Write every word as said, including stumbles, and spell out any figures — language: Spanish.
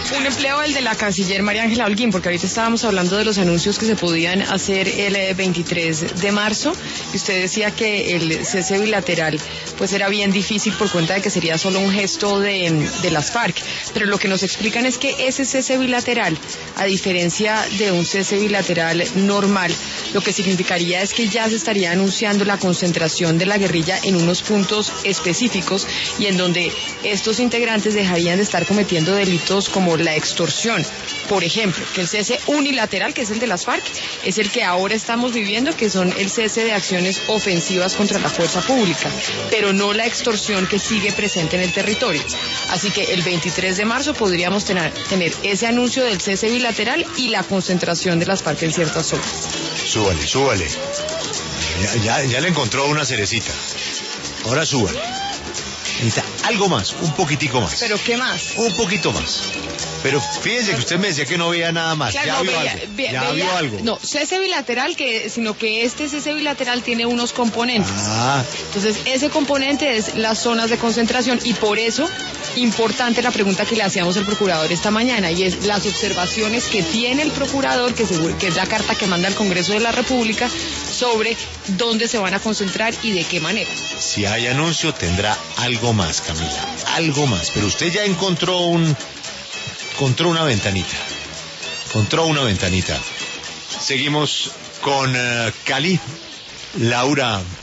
Un empleo, el de la canciller María Ángela Holguín, porque ahorita estábamos hablando de los anuncios que se podían hacer el veintitrés de marzo, y usted decía que el cese bilateral pues era bien difícil por cuenta de que sería solo un gesto de, de las FARC, pero lo que nos explican es que ese cese bilateral, a diferencia de un cese bilateral normal, lo que significaría es que ya se estaría anunciando la concentración de la guerrilla en unos puntos específicos y en donde estos integrantes dejarían de estar cometiendo delitos como la extorsión. Por ejemplo, que el cese unilateral, que es el de las FARC, es el que ahora estamos viviendo, que son el cese de acciones ofensivas contra la fuerza pública, pero no la extorsión que sigue presente en el territorio. Así que el veintitrés de marzo podríamos tener, tener ese anuncio del cese bilateral y la concentración de las FARC en ciertas zonas. Súbale, súbale. Ya, ya, ya le encontró una cerecita. Ahora súbale. Necesita algo más, un poquitico más. ¿Pero qué más? Un poquito más. Pero fíjense que usted me decía que no veía nada más. Claro, ya no, vio veía, algo. ve, ya veía, vio algo. No, cese bilateral, que, sino que este cese bilateral tiene unos componentes. Ah. Entonces, ese componente es las zonas de concentración y por eso, importante la pregunta que le hacíamos al procurador esta mañana, y es las observaciones que tiene el procurador, que, seguro, que es la carta que manda al Congreso de la República, sobre dónde se van a concentrar y de qué manera. Si hay anuncio, tendrá algo más, Camila. Algo más. Pero usted ya encontró un... Encontró una ventanita. Encontró una ventanita. Seguimos con uh, Cali. Laura